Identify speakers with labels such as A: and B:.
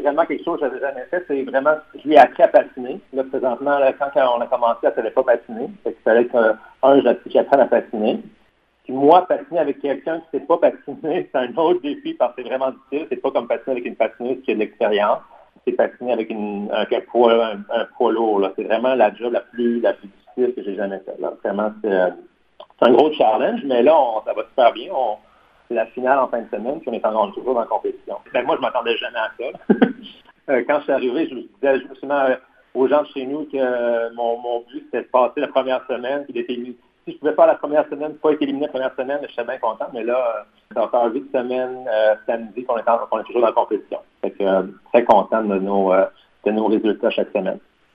A: vraiment quelque chose que je n'avais jamais fait. C'est vraiment, je lui ai appris à patiner. Là, présentement, là, quand on a commencé, elle ne savait pas patiner. Fait qu'il fallait que, j'apprenne à patiner. Puis moi, patiner avec quelqu'un qui ne sait pas patiner, c'est un autre défi parce que c'est vraiment difficile. C'est pas comme patiner avec une patineuse qui a de l'expérience. C'est patiner avec un poids lourd. Là. C'est vraiment la job la plus difficile que j'ai jamais faite. Vraiment, c'est un gros challenge, mais là, ça va super bien. C'est la finale en fin de semaine, puis on est encore toujours dans la compétition. Ben, moi, je ne m'attendais jamais à ça. Quand je suis arrivé, je disais justement aux gens de chez nous que mon but, c'était de passer la première semaine, puis d'être éliminé. Si je pouvais faire la première semaine, pas être éliminé la première semaine, je serais bien content, mais là, ça va faire 8 semaines samedi qu'on est toujours dans la compétition. Fait que très content de nos résultats chaque semaine.